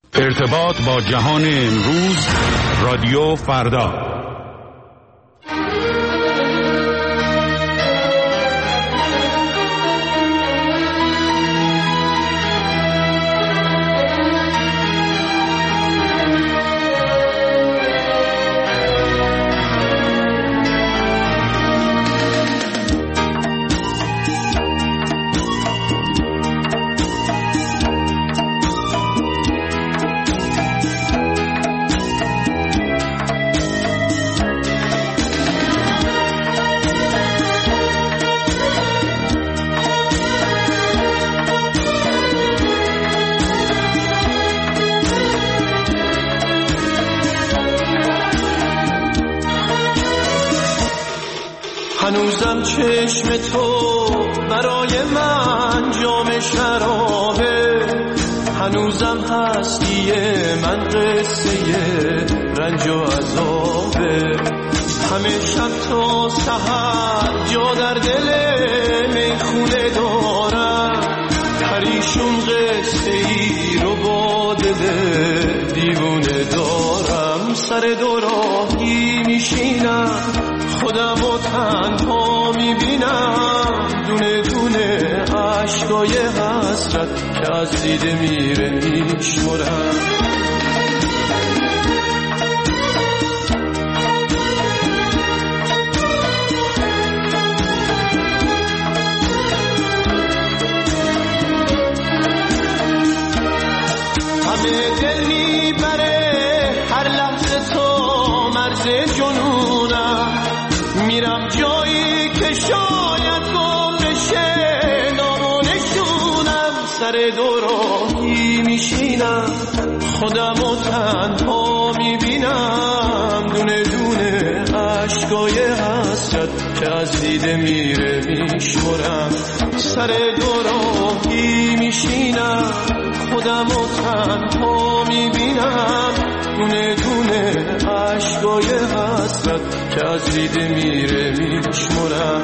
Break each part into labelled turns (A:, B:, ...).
A: ارتباط با جهان امروز، رادیو فردا.
B: هنوزم چشم تو برای من جام شرابه، هنوزم هستی من قصه رنج و عذابه. همه شب تا سحر جا در دل میخونه دارم، پریشون قصه ای رو با دل دیوونه دارم. سر دوراهی میشینم خودم و تنها میبینم، دونه دونه عشقای حسرت که از دیده میره میشمرم. همه دل میبره هر لحظه تو مرز جنونم، میرم جایی که شاید گم بشه نام و نشونم. سر دوراهی میشینم خودم و تنها میبینم، دونه دونه عشقای حسرت که از دیده میره میشمرم. سر دوراهی میشینم خودم و تنها میبینم، دونه دونه عشقای حسرت که از دیده میره میشمرم.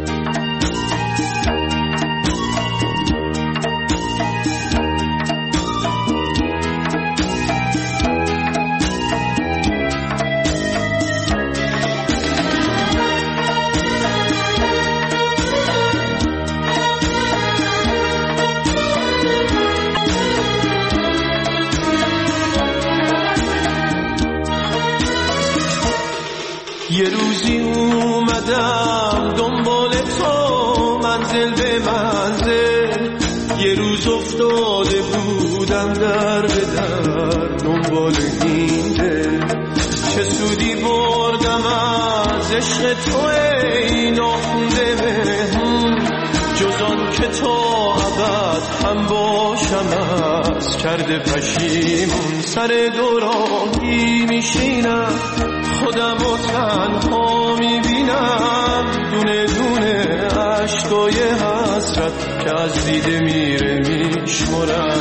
B: یه روزی اومدم دنبال تو منزل به منزل، یه روز افتاده بودم در به در دنبال این دل. چه سودی بردم از عشق تو ای ناخونده مهمون، جز آن که تا ابد هم باشم از کرده پشیمون. سر دوراهی میشینم خودم و تنها میبینم، دونه دونه عشقای حسرت که از دیده میره میشمرم.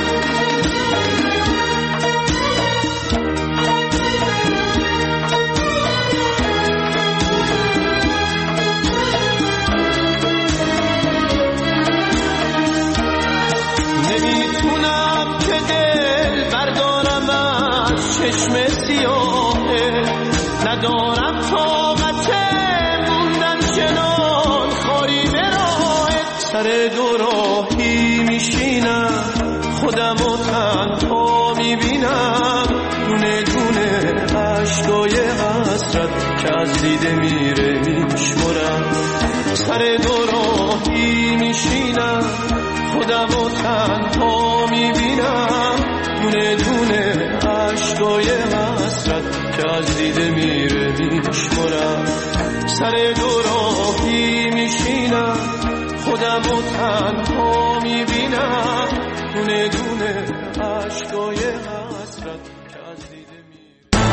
B: نمیتونم که دل بردارم از چشم سیاهه، ندارم طاقت موندن چنان خاری به راهت. سر دوراهی میشینم خودم و تنها میبینم، دونه دونه عشقای حسرت که از دیده میره میشمرم. سر دوراهی میشینم خودم و تنها میبینم، دونه دونه عشقای حسرت که از دیده میره میشمرم. سر دوراهی میشینم خودم و تنها میبینم، دونه دونه عشقای حسرت که از دیده میره.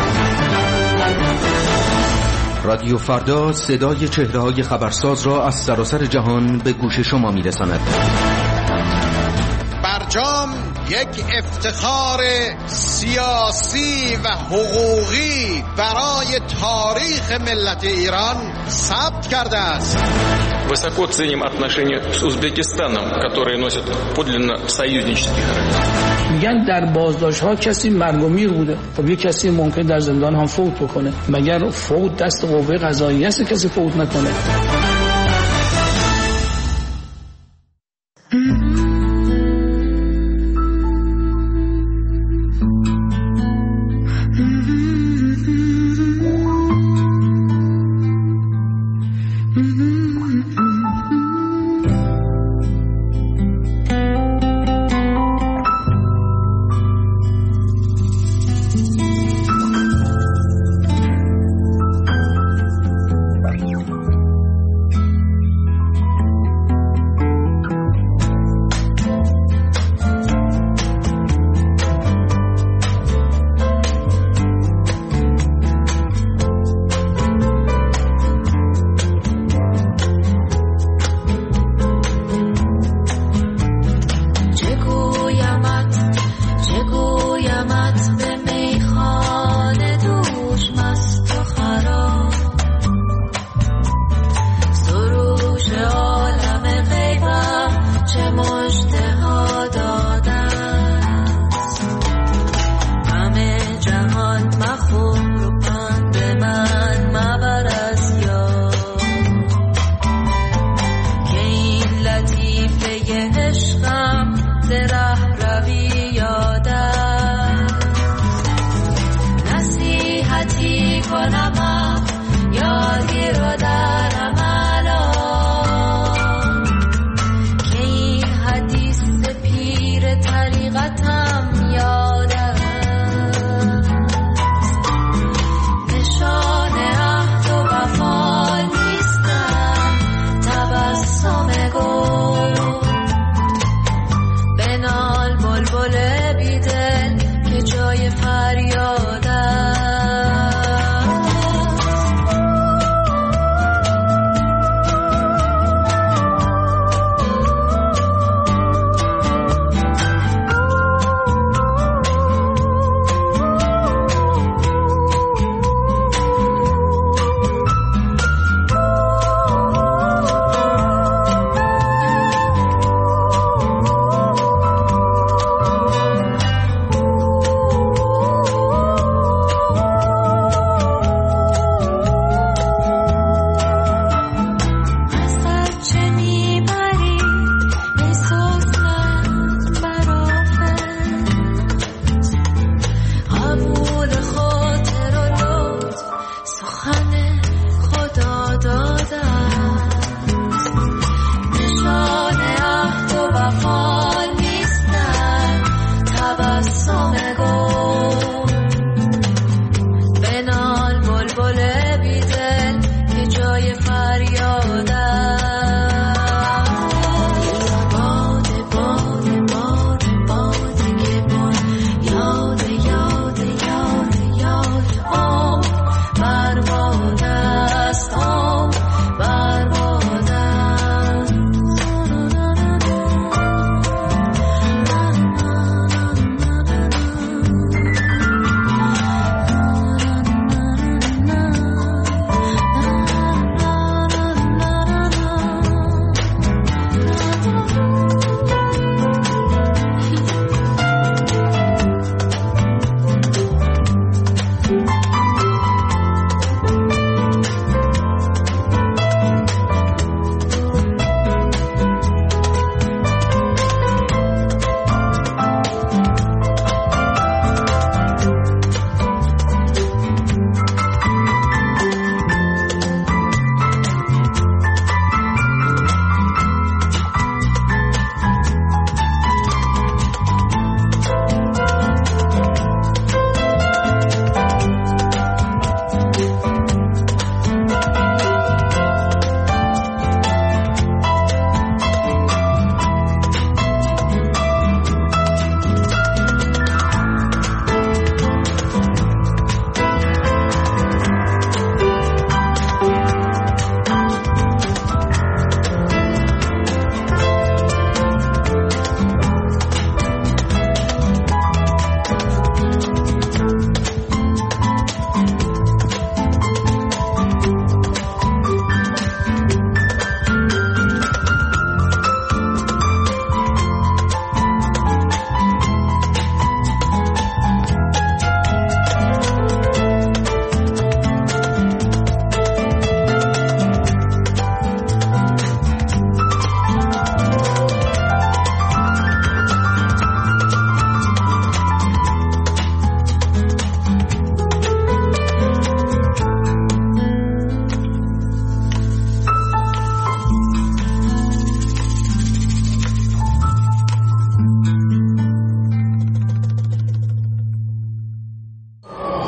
C: رادیو فردا صدای چهره‌های خبرساز را از سراسر جهان به گوش شما میرساند.
D: برجام یک افتخار سیاسی و حقوقی برای تاریخ ملت ایران ثبت کرده است.
E: Высоко ценим отношения с Узбекистаном, которые носят подлинно союзнический характер. میگن در بازداشت‌ها کسی مرگ و میر بوده. خب یه کسی ممکن در زندان هم فوت بکنه، مگر فوت دست قوه قضاییه است کسی فوت نکنه؟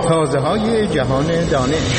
F: تازه‌های جهان دانش.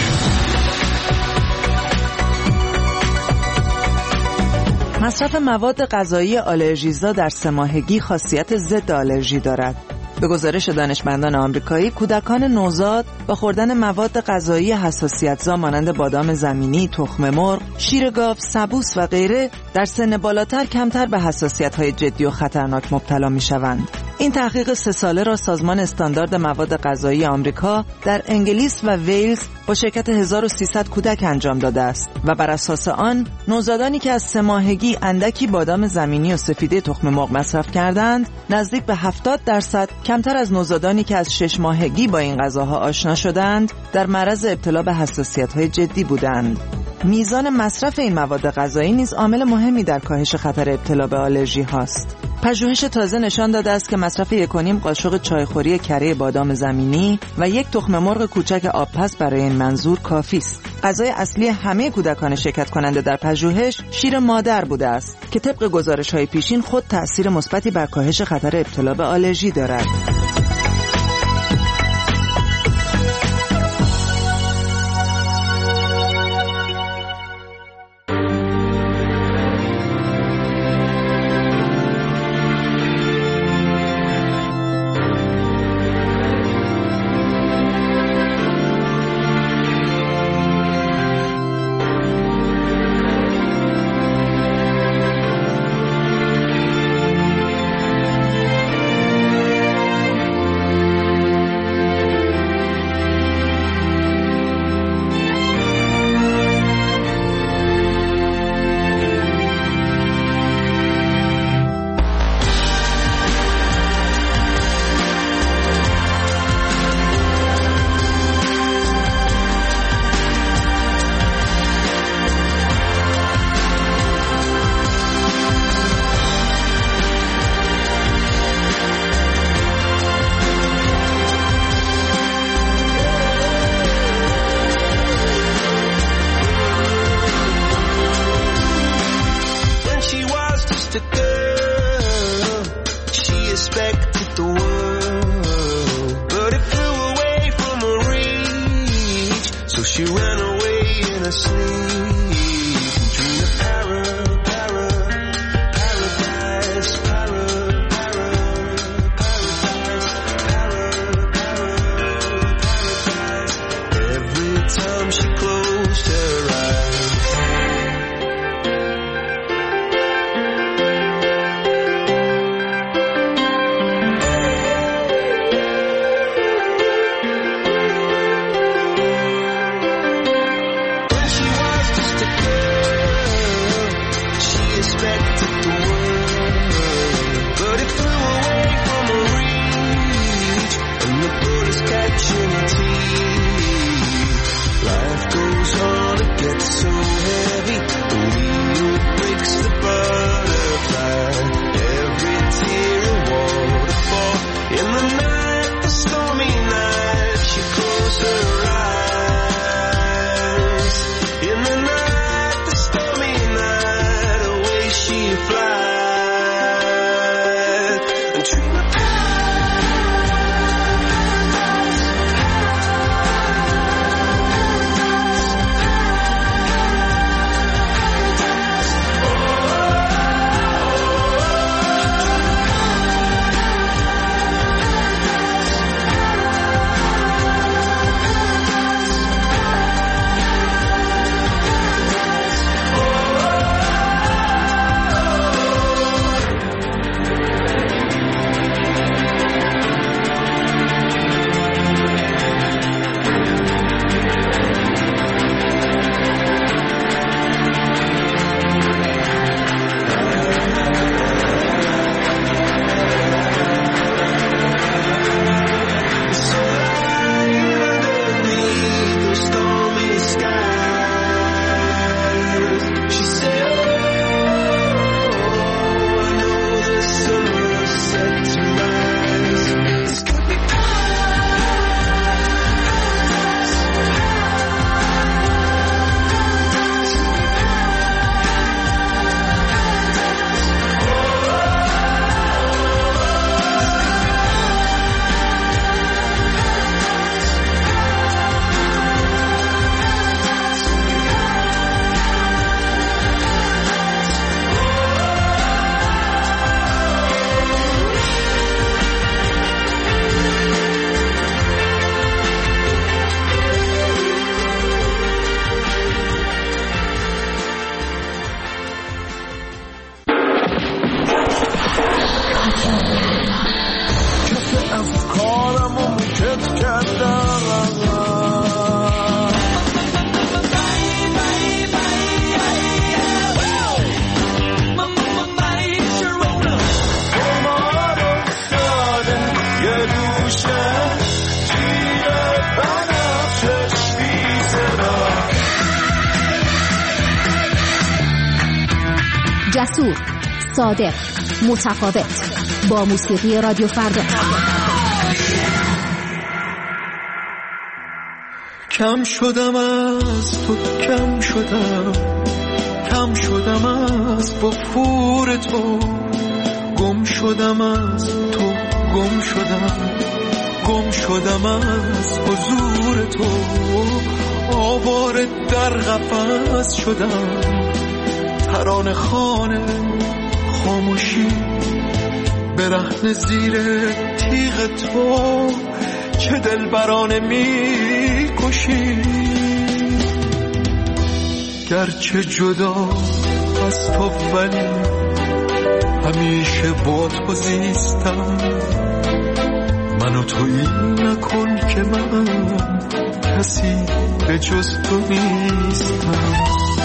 G: مصرف مواد غذایی آلرژیزا در 3 ماهگی خاصیت ضد آلرژی دارد. به گزارش دانشمندان آمریکایی، کودکان نوزاد با خوردن مواد غذایی حساسیت‌زا مانند بادام زمینی، تخم مرغ، شیر گاو، سبوس و غیره در سن بالاتر کمتر به حساسیت‌های جدی و خطرناک مبتلا می‌شوند. این تحقیق 3 ساله را سازمان استاندارد مواد غذایی آمریکا در انگلیس و ویلز با شرکت 1300 کودک انجام داده است و بر اساس آن نوزادانی که از 3 ماهگی اندکی بادام زمینی و سفیده تخم مرغ مصرف کردند نزدیک به 70% کمتر از نوزادانی که از 6 ماهگی با این غذاها آشنا شدند در معرض ابتلا به حساسیت‌های جدی بودند. میزان مصرف این مواد غذایی نیز عامل مهمی در کاهش خطر ابتلا به آلرژی هاست. پژوهش تازه نشان داده است که مصرف 1.5 قاشق چایخوری کره بادام زمینی و 1 تخم مرغ کوچک آبپز برای این منظور کافی است. غذای اصلی همه کودکان شرکت کننده در پژوهش شیر مادر بوده است که طبق گزارش‌های پیشین خود تأثیر مثبتی بر کاهش خطر ابتلا به آلرژی دارد.
H: جسور، صادق، متفاوت، با موسیقی رادیو فردا.
B: کم شدم از تو، کم شدم از وفور تو، گم شدم از تو، گم شدم از حضور تو، آواره در قفس شدم، ترانه خوان خاموشی، برهنه زیر تیغ تو، چه دلبرانه میکشی. گرچه جدا از تو ولی همیشه با تو زیستم، منو تویی نکن که من کسی به جز تو نیستم.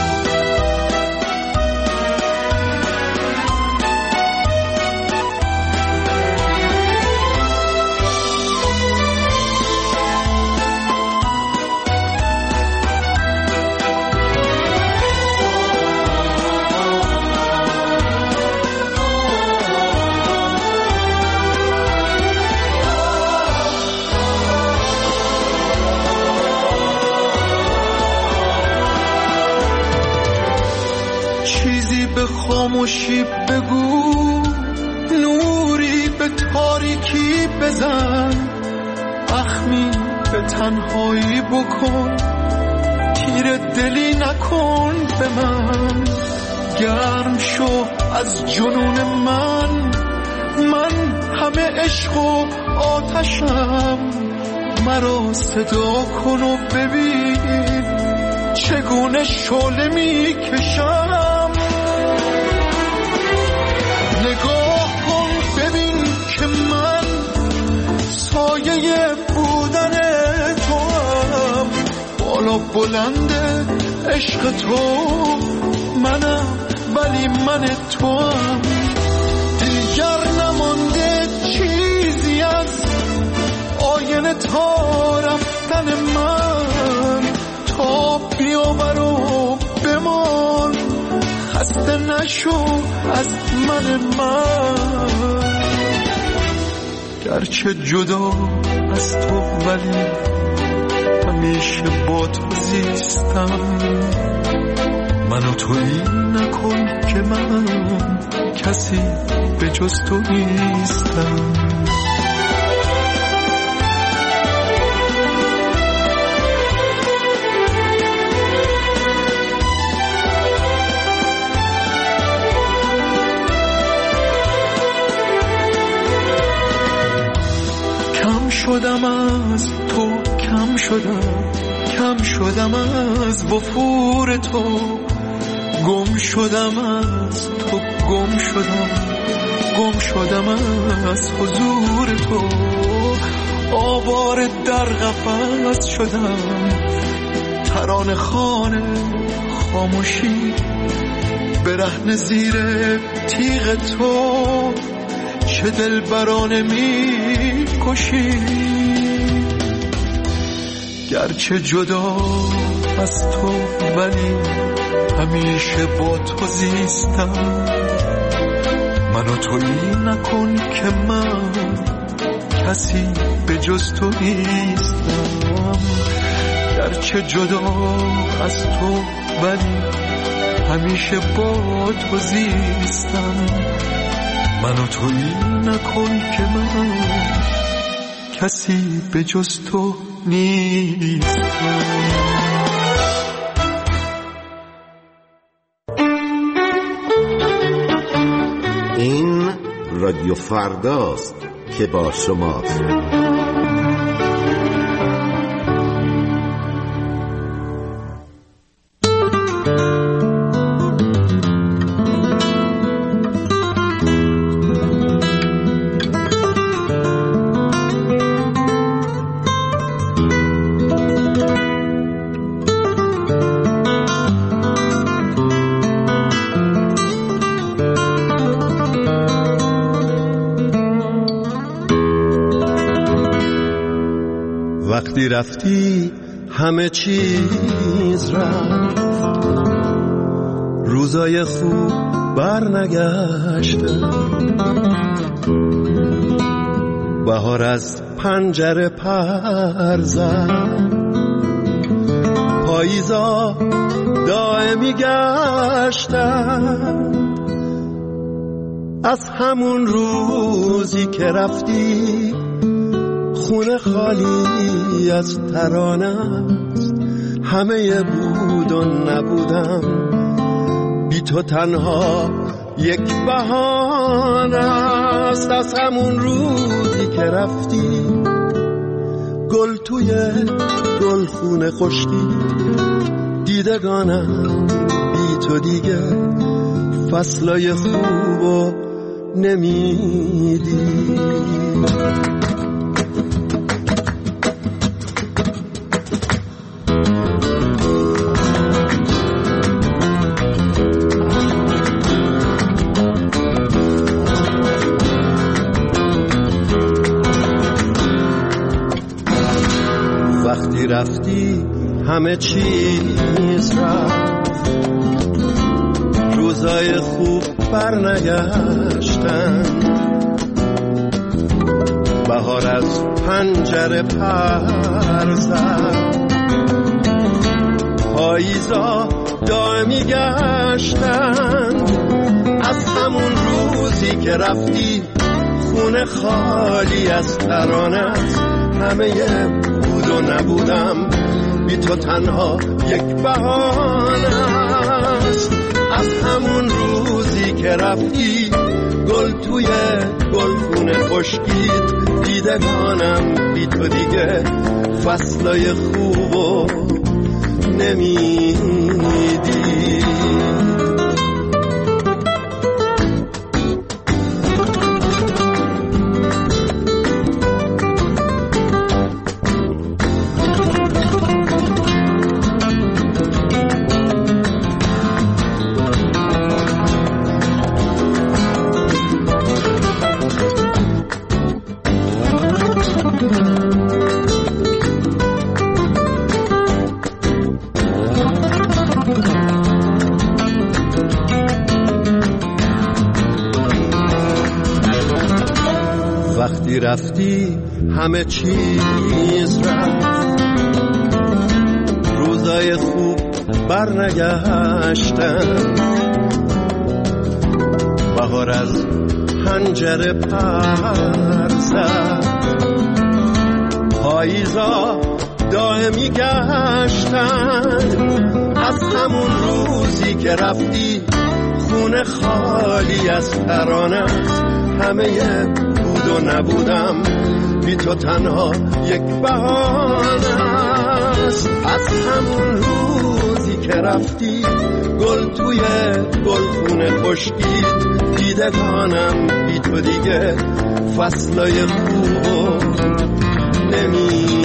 B: خاموشی بگو، نوری به تاریکی بزن، اخمی به تنهایی بکن، تیر دلی نکن به من، گرم شو از جنون من همه عشق و آتشم، مرا صدا کن و ببین چگونه شعله میکشم. نگاه کن ببین که من سایه بودن تو هم، بالا بلند عشق تو منم ولی من تو هم، دیگر نمانده چیزی از آینه تا رفتن من، تا بیاور و بمان، خسته نشو از من. گرچه جدا از تو ولی همیشه با تو زیستم، منو تویی نکن که من کسی به جز تو نیستم. شدم از تو، کم شدم از وفور تو، گم شدم از تو، گم شدم از حضور تو، آواره در قفس شدم، ترانه خوان خاموشی، برهنه زیر تیغ تو، چه دلبرانه میکشی. گرچه جدا از تو ولی همیشه با تو زیستم، منو تویی نکن که من کسی به جز تو نیستم. گرچه جدا از تو ولی همیشه با تو زیستم، منو تویی نکن که من کسی به جز تو نیستم.
I: این رادیو فرداست که با شماست.
J: وقتی رفتی همه چیز رفت، روزای خوب برنگشتم. بهار از پنجره پر زد، پاییزا دائمی گشتم. از همون روزی که رفتی خونه خالی از ترانه است. همه بود و نبودم، بی تو تنها یک بهانه است. از همون روزی که رفتی گل توی گلخونه خشکی، دیدگانم بی تو دیگه فصلای خوبو نمیدی. وقتی رفتی همه چیز رفت، روزای خوب برنگشتن. بهار از پنجره پر زد، پاییزا دائمی گشتن. از همون روزی که رفتی خونه خالی از ترانت. همه بود و نبودم، بی تو تنها یک بهانه است. از همون روزی که رفتی گل توی گلخونه خشکید، دیدگانم بی تو دیگه فصلای خوبو نمیدی. وقتی رفتی همه چیز رفت، روزای خوب برنگشتن. بهار از پنجره پر زد، پاییزا دائمی گشتن. از همون روزی که رفتی خونه خالی از ترانت. همه بود و نبودم، بی تو تنها یک بهانه است. از همون روزی که رفتی گل توی گلخونه خشکید، دیدگانم بی تو دیگه فصلای خوبو نمیدی.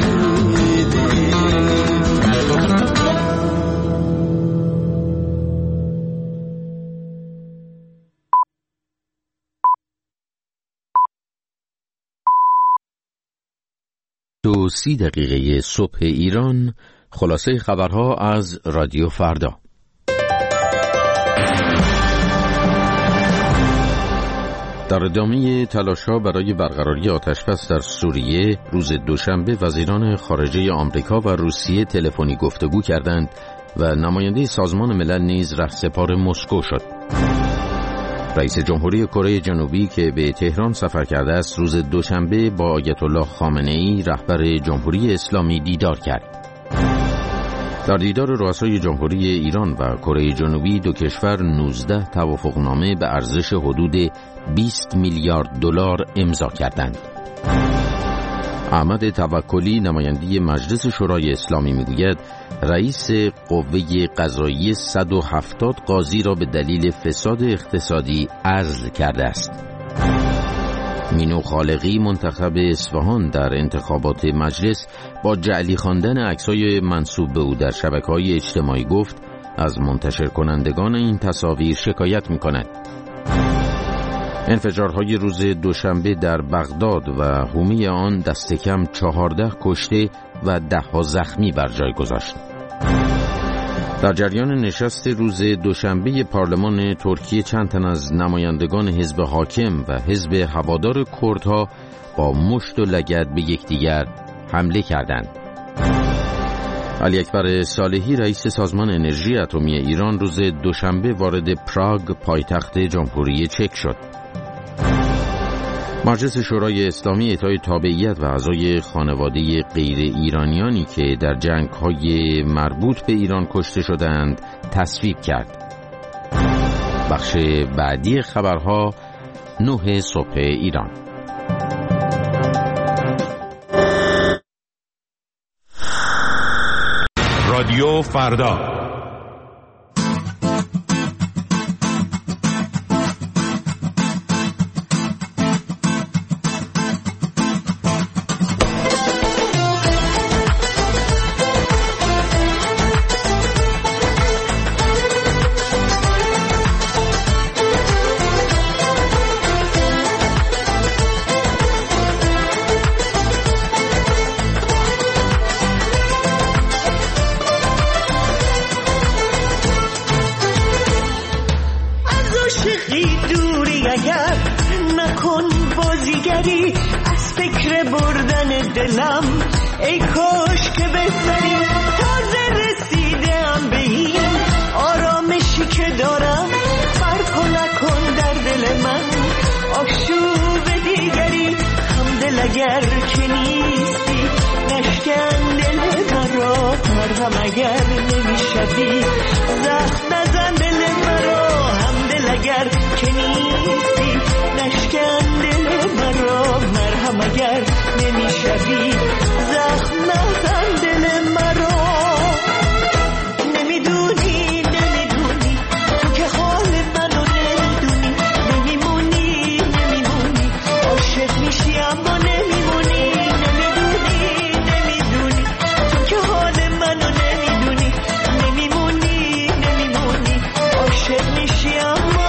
C: تو 30 دقیقه صبح ایران، خلاصه خبرها از رادیو فردا. در ادامه تلاش‌ها برای برقراری آتش‌بس در سوریه، روز دوشنبه وزیران خارجه آمریکا و روسیه تلفنی گفتگو کردند و نماینده سازمان ملل نیز رهسپار مسکو شد. رئیس جمهوری کره جنوبی که به تهران سفر کرده است، روز دوشنبه با آیت الله خامنه‌ای رهبر جمهوری اسلامی دیدار کرد. در دیدار رؤسای جمهوری ایران و کره جنوبی، دو کشور 19 توافقنامه به ارزش حدود 20 میلیارد دلار امضا کردند. احمد توکلی، نماینده مجلس شورای اسلامی، میگوید رئیس قوه قضاییه 170 قاضی را به دلیل فساد اقتصادی عزل کرده است. مینو خالقی، منتخب اصفهان در انتخابات مجلس، با جعلی خواندن عکس‌های منسوب به او در شبکه‌های اجتماعی گفت از منتشر کنندگان این تصاویر شکایت می‌کند. انفجارهای روز دوشنبه در بغداد و حومه آن دست کم 14 کشته و 10 زخمی بر جای گذاشت. در جریان نشست روز دوشنبه پارلمان ترکیه چند تن از نمایندگان حزب حاکم و حزب هوادار کردها با مشت و لگد به یکدیگر حمله کردند. علی اکبر صالحی رئیس سازمان انرژی اتمی ایران روز دوشنبه وارد پراگ پایتخت جمهوری چک شد. مجلس شورای اسلامی اعطای تابعیت و اعضای خانواده غیر ایرانیانی که در جنگ‌های مربوط به ایران کشته شدند تصویب کرد. بخش بعدی خبرها 9 صبح ایران.
A: رادیو فردا.
K: ای کاش که بهتری تازه رسیدم به این آرامشی که دارم، فرق نکن در دل من آشوب دیگری، همدل اگر که نیستی نشکن دل مرا، مرهم اگر نمیشدی زخم نزن دل مرا، همدل اگر که نیستی نشکن دل مرا، مرهم اگر نمیشدی زخم نزن دل مرا. نمیدونی تو که حال منو نمیدونی، نمیمونی عاشق میشی اما نمیمونی، نمیدونی تو که حال منو نمیدونی، نمیمونی عاشق میشی اما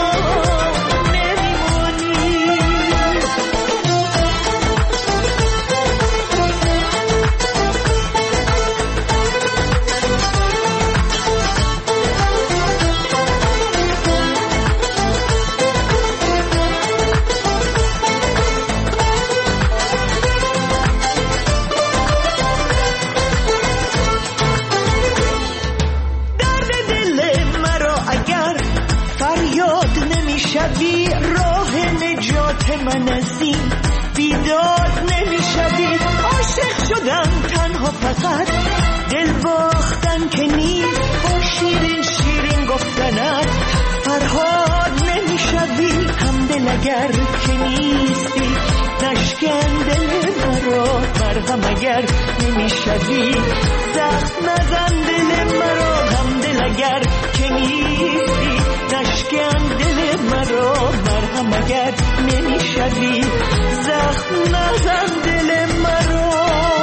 K: راه نجات من از این بیداد نمیشدی. عاشق شدم تنها فقط دل باختن که نیست، با شیرین گفتنت فرهاد نمیشدی، همدل اگر که نیستی نشکن دل مرا، مرهم اگر نمیشدی زخم نزن دل مرا، همدل اگر که نیستی نشکن دل مرا، مرهم اگر نمیشدی زخم نزن دل مرا.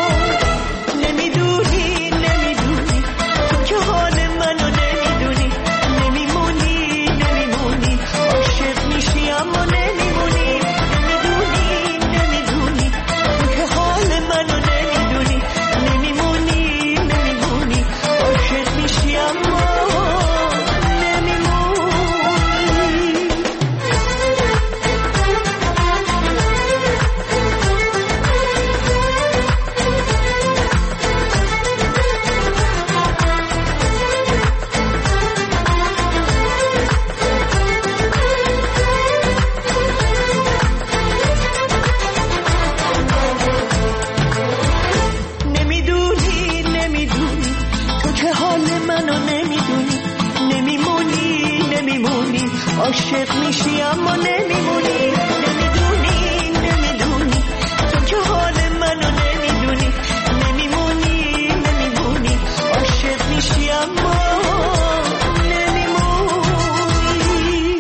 K: نمیدونی تو که حال منو نمیدونی، نمیمونی عاشق میشی اما نمیمونی، نمیدونی تو که حال منو نمیدونی، نمیمونی عاشق میشی اما عاشق میشی اما نمیمونی، نمیدونی تو که حال منو نمیدونی، نمیمونی عاشق میشی اما نمیمونی.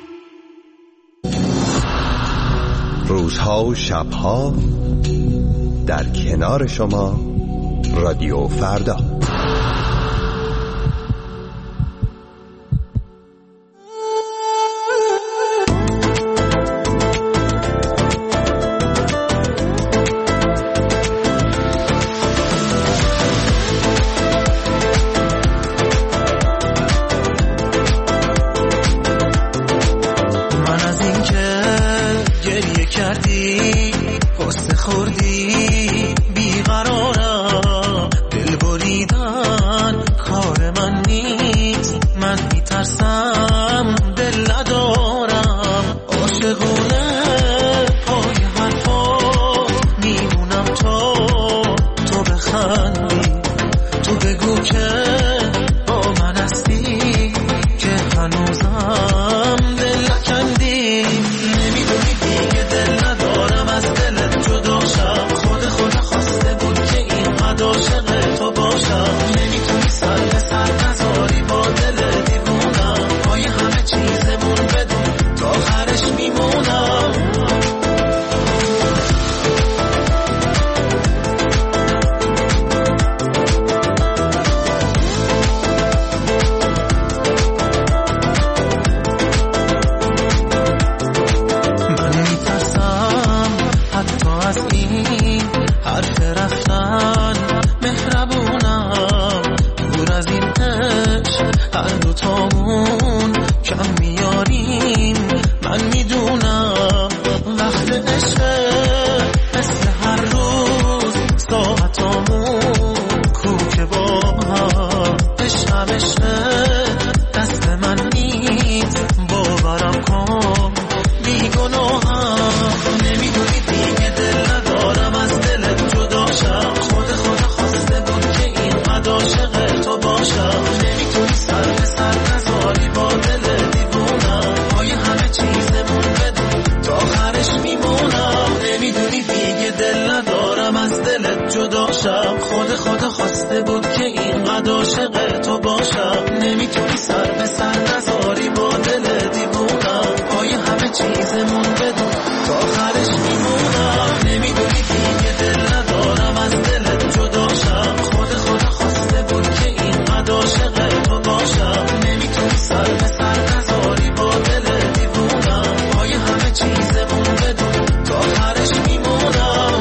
L: روزها و شبها در کنار شما رادیو فردا.
M: دلت جدا شم، خود خواسته بود که اینقدر عاشق تو باشم. نمیتونی سر به سر نذاری با دل دیوونم، پای همه چیزمون بدون تا آخرش میمونم. نمیدونی دیگه دل ندارم از دلت جدا شم، خود خواسته بود که اینقدر عاشق تو باشم. نمیتونی سر به سر نذاری با دل دیوونم، پای همه چیزمون بدون تا آخرش میمونم.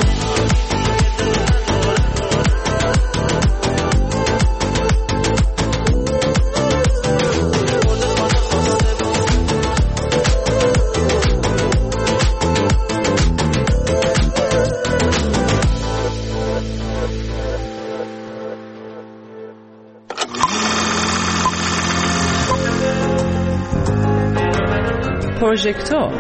N: پروژکتور.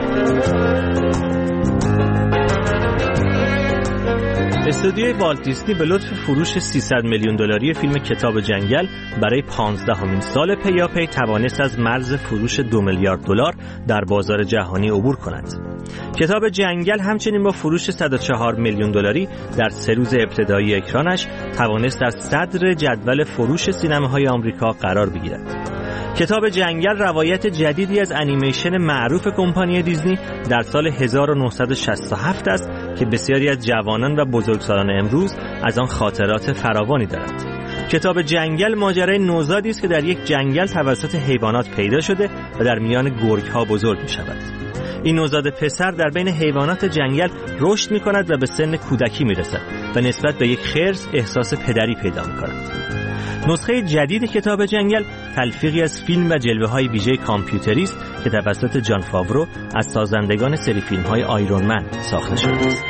N: استودیوی والت دیسنی به لطف فروش 300 میلیون دلاری فیلم کتاب جنگل برای 15مین سال پیاپی توانست از مرز فروش 2 میلیارد دلار در بازار جهانی عبور کند. کتاب جنگل همچنین با فروش 104 میلیون دلاری در 3 روز ابتدایی اکرانش توانست در صدر جدول فروش سینماهای آمریکا قرار بگیرد. کتاب جنگل روایت جدیدی از انیمیشن معروف کمپانی دیزنی در سال 1967 است که بسیاری از جوانان و بزرگسالان امروز از آن خاطرات فراوانی دارند. کتاب جنگل ماجرای نوزادی است که در یک جنگل توسط حیوانات پیدا شده و در میان گرگ‌ها بزرگ می‌شود. این نوزاد پسر در بین حیوانات جنگل رشد می‌کند و به سن کودکی می‌رسد و نسبت به یک خرس احساس پدری پیدا می‌کند. نسخه جدید کتاب جنگل تلفیقی از فیلم و جلوه‌های ویژه کامپیوتری است که توسط جان فاورو از سازندگان سری فیلم‌های آیرون من ساخته شده است.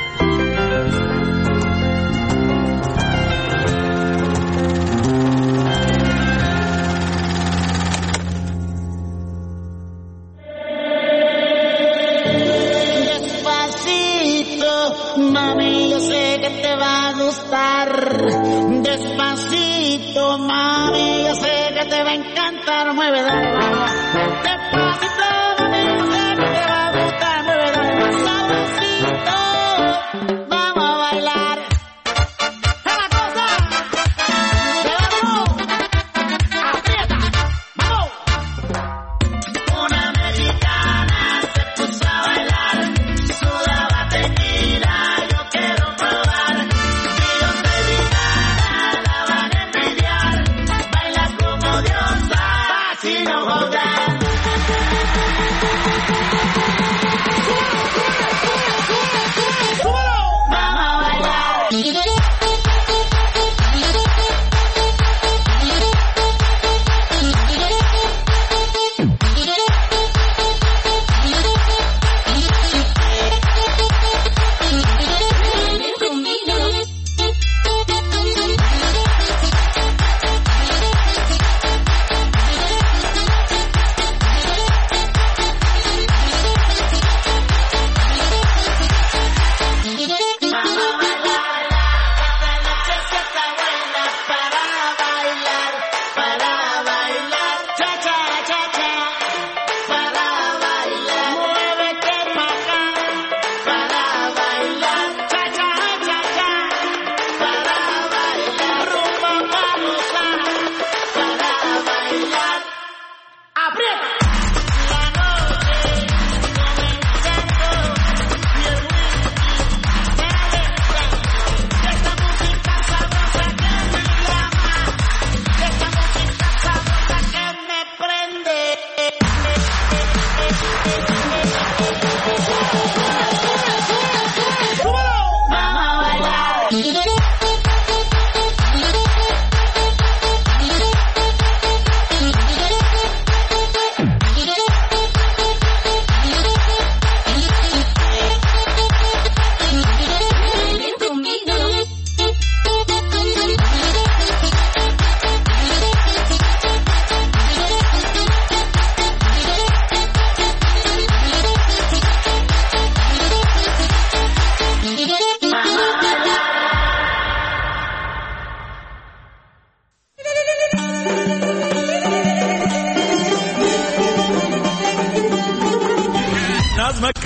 K: Despacito, mami, yo sé que te va a encantar, mueve la mano. Despacito, mami, yo sé que te va a gustar, mueve la mano. Suavecito, vamos a bailar. ¡Esa cosa! ¡Vamos! ¡Aprieta! ¡Vamos! Una mexicana se puso a bailar, sudaba tequila, yo quiero probar. Si yo soy mexicana, la van a envidiar. Baila como diosa, así no jodan. Vamos a bailar.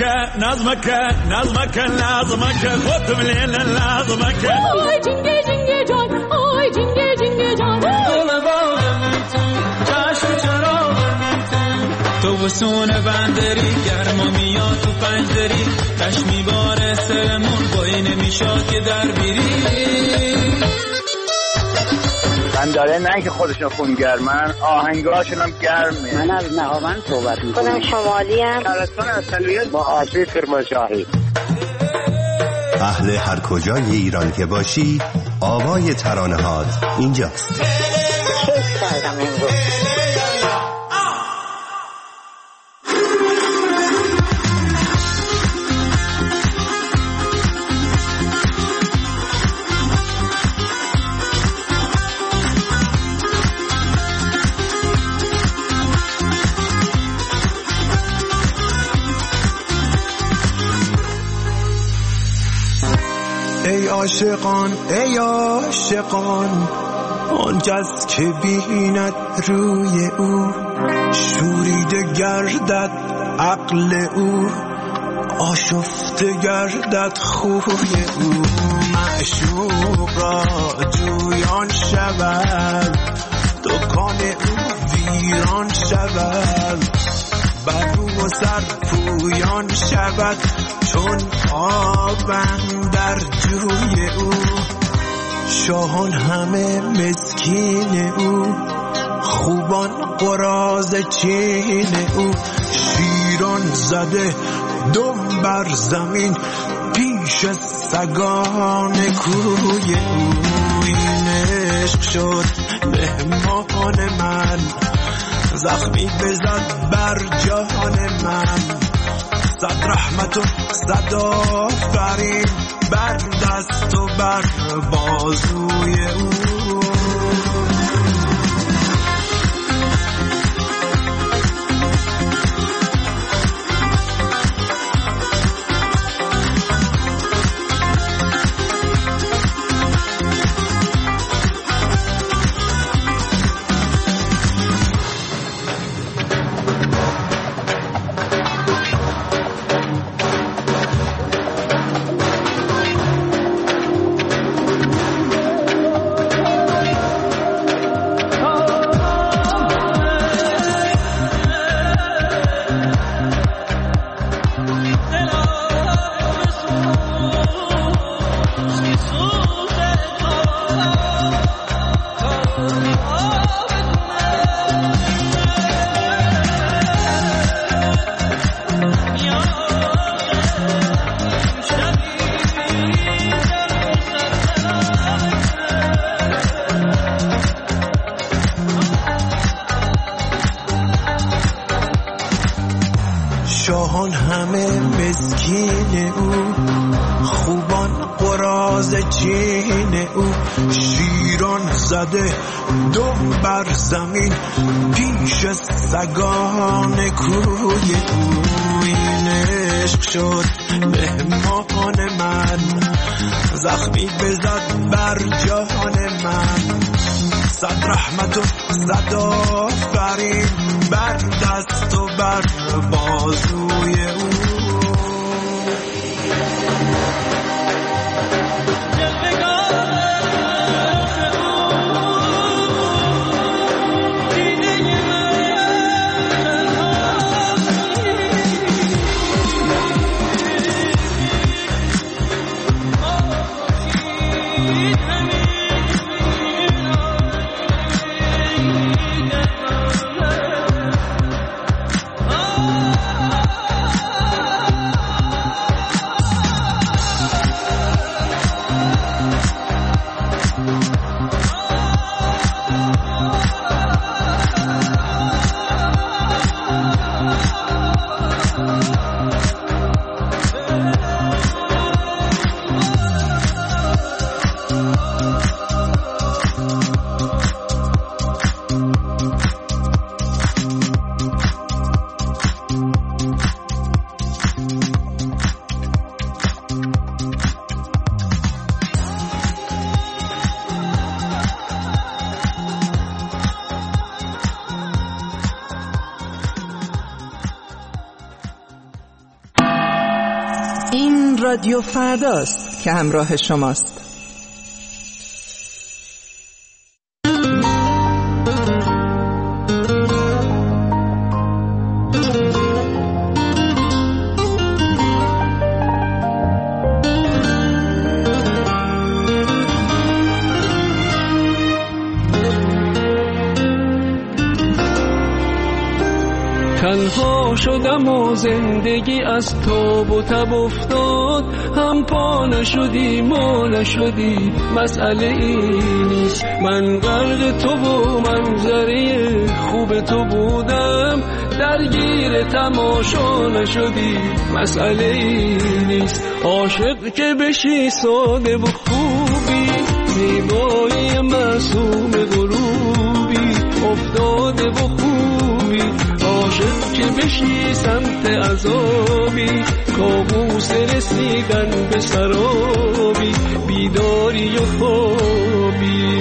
O: نظمك خودم لیل نظمک
P: آی جنگه جنگه جان آی جنگه جنگه جان
Q: تو بسونه بندری گرما میاد تو پنجدری کش میباره سرمون بایی نمیشاد که در بیری
R: بنداره نه که خودشون خونگرمن آهنگاشون هم گرمه.
S: من از نهاوند صحبت میکنم.
T: خودم شمالی ام.
R: ترسان از سلویت با آسی کرمانشاهی.
L: اهل هر کجای ایران که باشی آوای ترانه هات اینجاست.
T: کیف کردم امروز.
B: ای عاشقان آن کس که بیند روی او شوریده گردد عقل او آشفته گردد خوی او معشوق را جویان شود دکان او ویران شود بر رو و سر پویان شود چون آبم در جوی او شاهان همه مسکین او خوبان قراض چین او شیران زده دم بر زمین پیش سگان کوی او این عشق شد مهمان من زخمی بزد بر جان من صد رحمت و صد آفرین بر دست و بر بازوی او شاهان همه مسکین او خوبان قراض چین او شیران زده دم بر زمین پیش سگان کوی او این عشق شد مهمان من زخمی بزد بر جان من صد رحمت و صد آفرین بر دست و بر بازوی او
G: رادیو فرداست که همراه شماست.
U: تنها شدم و زندگی از تاب و تب افتاد، هم پا نشدی ما نشدی، مسئله این نیست. من غرق تو و منظره خوب تو بودم، درگیر تماشا نشدی، مسئله این نیست. عاشق که بشی ساده و خوبی، زیبایی معصوم غروبی، افتاده و خوبی. عاشق که بشی سمت عذابی، کابوس رسیدن به سرابی، بیداری و خوابی.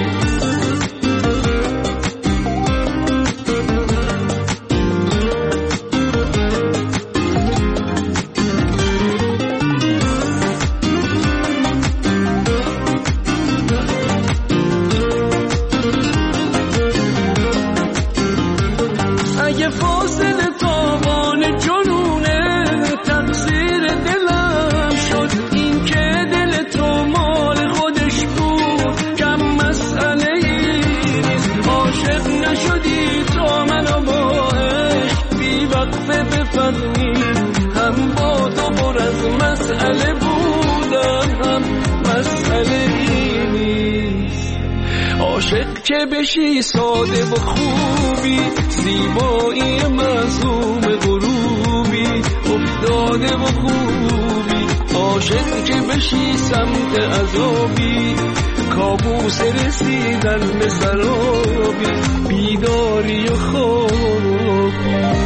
U: اگه فاصله تاوان جنونه، تقصیر دلم شد این که دل تو مال خودش بود، کم مسئله ای نیست. عاشق نشدی تا منو با عشق بی وقفه بفهمی، هم با تو پر از مسئله بودم، هم مسئله ای نیست. عاشق که بشی ساده و خوبی، زیبایی معصوم غروبی، افتاده و خوبی. عاشق که بشی سمت عذابی، کابوس رسیدن به سرابی، بیداری و خوابی.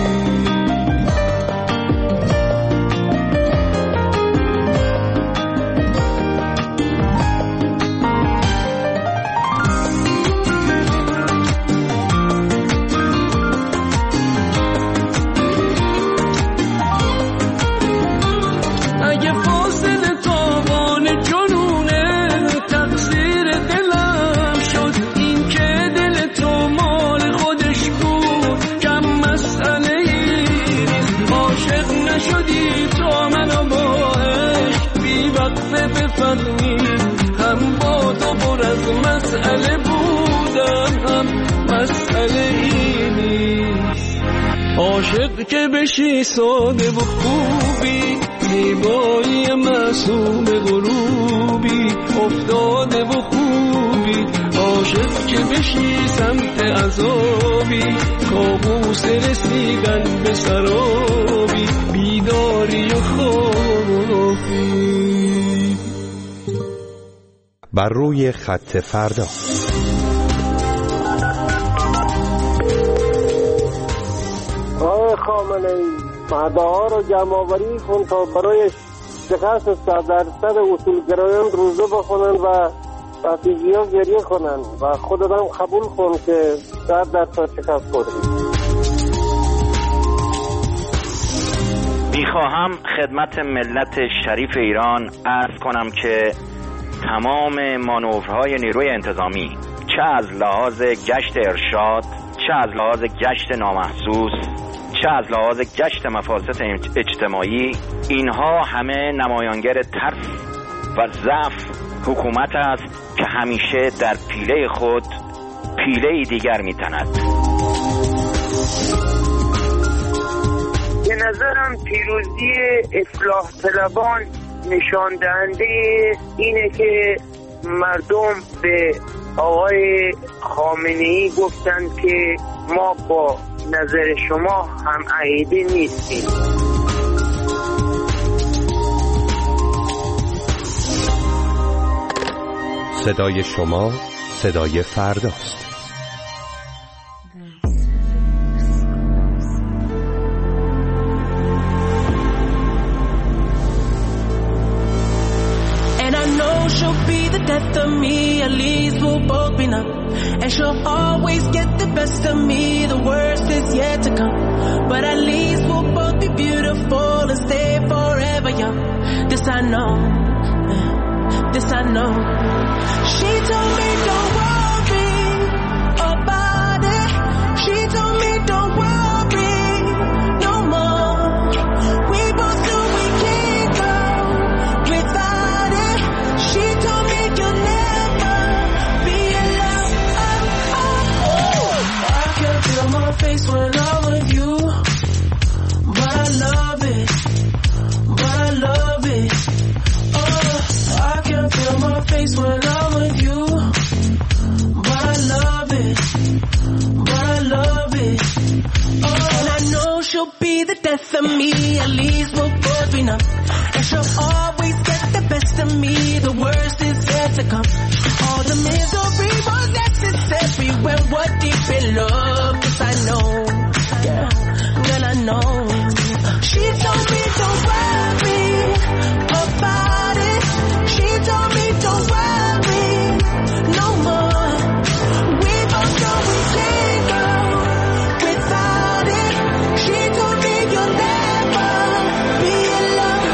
U: هم با تو پر از مسئله بودم، هم مسئله ای نیست. عاشق که بشی ساده و خوبی، زیبایی معصوم غروبی، افتاده و خوبی. عاشق که بشی سمت عذابی، کابوس رسیدن به سرابی، بیداری و خوابی.
L: بر روی خط فردا.
V: آقای خامنه‌ای، مدعا رو جمع آوری کن تا برای شکست 100% اصولگرایان روزه بخونن و رفیجی‌ها گریه کنن و خودت هم قبول کن که 100% شکست خوردی.
W: میخواهم خدمت ملت شریف ایران عرض کنم که تمام مانورهای نیروی انتظامی، چه از لحاظ گشت ارشاد، چه از لحاظ گشت نامحسوس، چه از لحاظ گشت مفاسد اجتماعی، اینها همه نمایانگر ترس و ضعف حکومت است که همیشه در پیله خود پیله دیگر میتند.
X: به نظرم پیروزی اصلاح طلبان نشان دهنده اینه که مردم به آقای خامنه‌ای گفتن که ما با نظر شما هم عقیده نیستیم.
L: صدای شما صدای فرداست.
Q: She'll be the death of me, at least we'll both be
D: enough, and she'll always get the best of me. The worst is yet to come, but at least we'll both be beautiful and stay forever young. This I know, this I know. She told me don't worry about it. She told me don't worry no more. We both know we can't go without it. She told me you'll never be alone. I can feel my face when I'm with you, but I love it, but I love it. I can feel my face when I'm with you, but I love it, but I love it. And I know she'll be the death of me, at least we'll both be numb. And she'll always get the best of me, the worst is yet to come. All the misery was necessary when we're deep in love. Cause I know, yeah, girl I know. She told me don't worry about it. She told me don't worry no more. We both know we can't go without it. She told me you'll never be alone.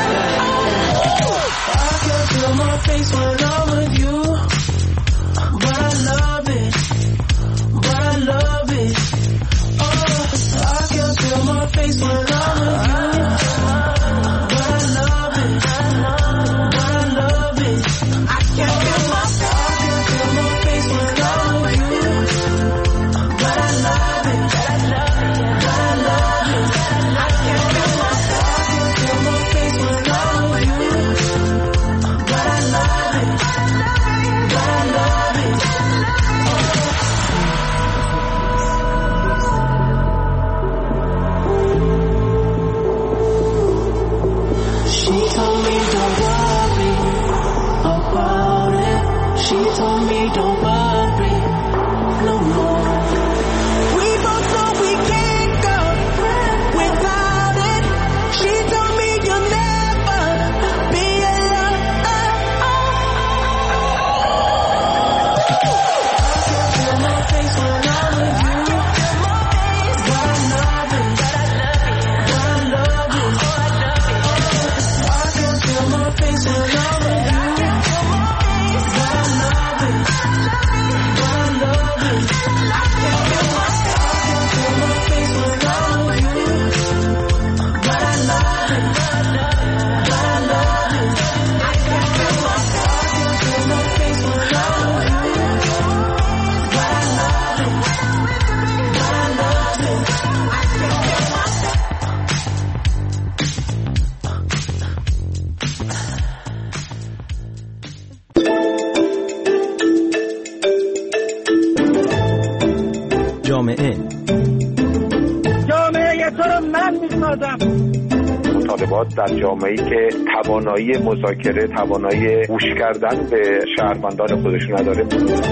D: I can feel my face when I'm with you, but I love it, but I love it. I can feel my face when I'm with you, but I love it, but I love it. I can feel my face when I'm with you, but I love it, but I love it. I can feel my face when I'm with you, but I love it, but I love it. She told me don't worry about it. She told me don't worry no more. We both know we can't go without it. She told me you'll never be alone. I can feel my face when I'm with you, but I love it, but I love it. I can feel my face when I'm with you, but I love it, but I love it. I can feel my face when I'm with you, but I love it, but I love it. I can feel my face when I'm with you, but I love it, but I love it. I can feel my
N: جامعه
X: تو رو من میسازم.
E: مطالبات در جامعه‌ای که توانایی مذاکره، توانایی گوش کردن به شهروندان خودش نداره.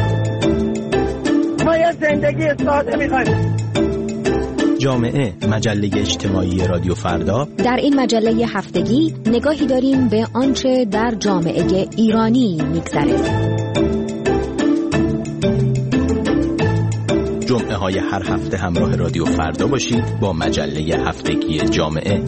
X: ما یه زندگی ساده می‌خوایم.
F: جامعه، مجله اجتماعی رادیو فردا.
H: در این مجله هفتگی نگاهی داریم به آنچه در جامعه ایرانی می‌گذره.
F: جمعه های هر هفته همراه رادیو فردا باشید با مجله هفتگی جامعه.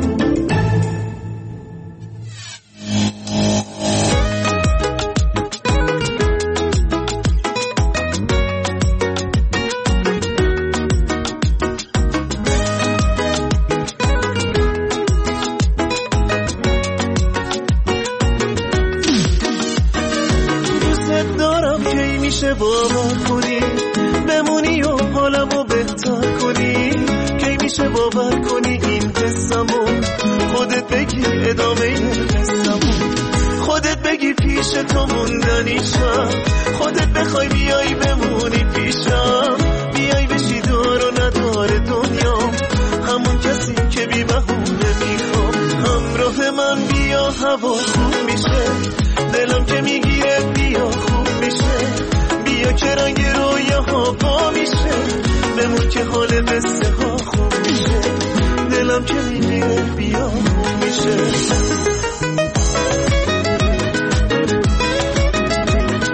B: دوست دارم کی میشه باور کنی بمونی و حالمو بهتر کنی، کی میشه باور کنی این قصه‌مو خودت بگی ادامه این قصه‌مو، خودت بگی پیش تو موندنیشم، خودت بخوای بیای بمونی پیشم، بیای بشی دار و ندار دنیا، همون کسی که بی بهونه میخوام همراه من بیا، هوا خوب میشه دلم که میگیره بیا خوب میشه، بیا که رنگ رویاها با میشه، بمون که حال قصه ها خوب میشه، دلم که میگیره بیا خوب میشه.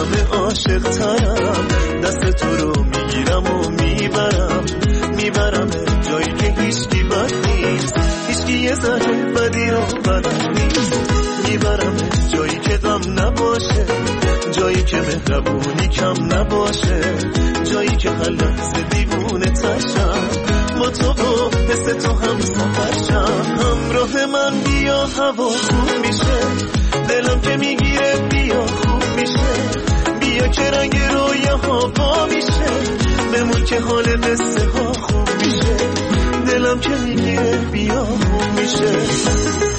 B: همه عاشق ترم، دست تو رو میگیرم و میبرم جایی که هیچکی بد نیست، هیچکی یه ذره بدی رو بلد نیست، میبرم جایی که غم نباشه، جایی که مهربونی کم نباشه، جایی که هر لحظه دیوونه تشم با تو و حس تو هم سفرشم. همراه من بیا هوا خوب میشه، دلم که میگیره بیا خوب میشه، بیا که رنگ رویاها با میشه، بمون که حال قصه ها خوب میشه، دلم که میگیره بیا خوب میشه.